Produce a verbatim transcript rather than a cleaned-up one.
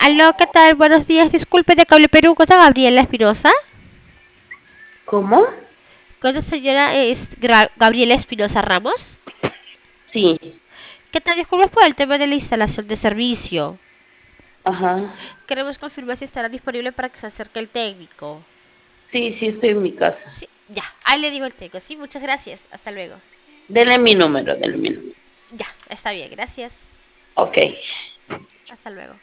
Aló, ¿qué tal? Buenos días. Disculpe de Cable Perú, ¿con Gabriela Espinosa? ¿Cómo? ¿Con la señora es, Gra- Gabriela Espinosa Ramos? Sí, ¿Qué tal? Disculpe por el tema de la instalación de servicio. ajá. Queremos confirmar si estará disponible para que se acerque el técnico. Sí, sí, estoy en mi casa. Sí, ya. Ahí le digo el técnico. Sí, muchas gracias. Hasta luego. Dele mi número, dele mi número. Ya, está bien. Gracias. Ok. Hasta luego.